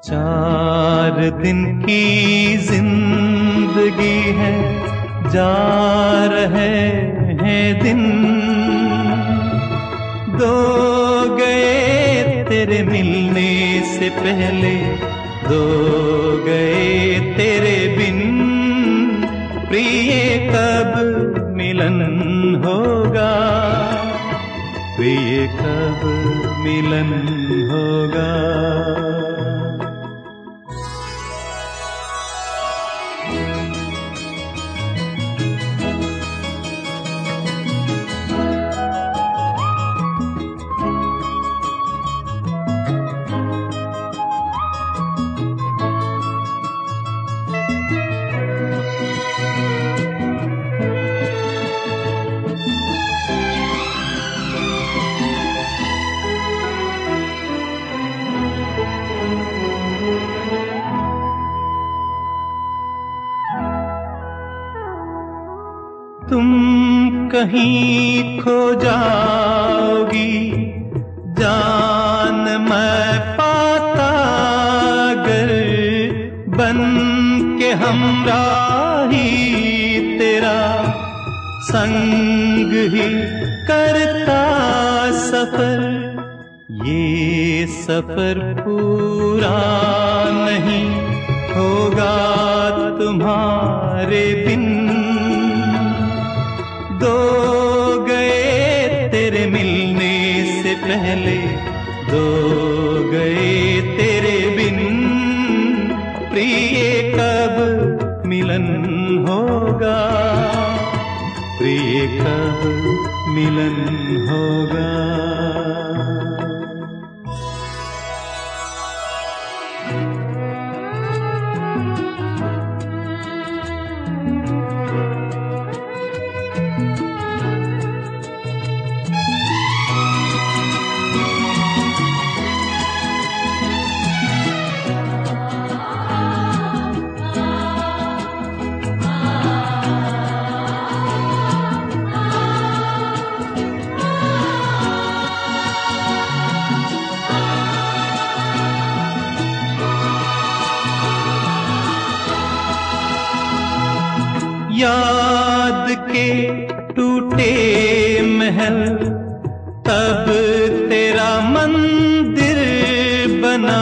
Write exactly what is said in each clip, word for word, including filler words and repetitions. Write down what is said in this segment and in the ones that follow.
चार दिन की जिंदगी है, जा रहे हैं दिन। दो गए तेरे मिलने से पहले, दो गए तेरे बिन। प्रिय कब मिलन होगा, प्रिय कब मिलन होगा। तुम कहीं खो जाओगी, जान मैं पाता अगर, बन के हमराही तेरा संग ही करता सफर। ये सफर पूरा नहीं होगा तुम्हारे बिन। दो गए तेरे मिलने से पहले, दो गए तेरे बिन। प्रिय कब मिलन होगा, प्रिय कब मिलन होगा। याद के टूटे महल, तब तेरा मंदिर बना।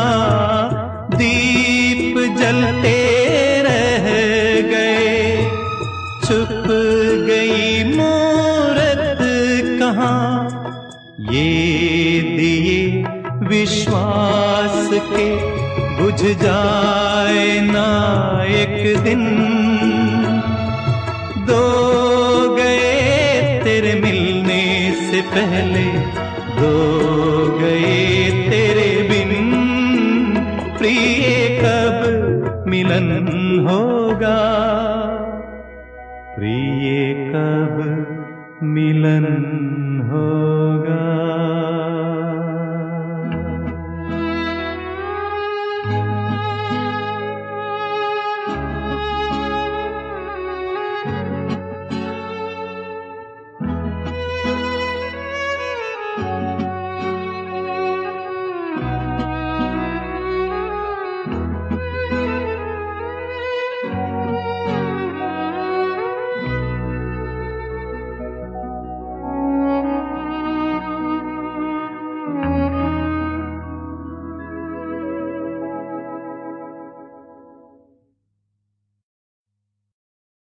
दीप जलते रह गए, छुप गई मूरत कहाँ। ये दिए विश्वास के बुझ जाए ना एक दिन। दो गए तेरे मिलने से पहले, दो गए तेरे बिन। प्रिय कब मिलन होगा, प्रिय कब मिलन होगा।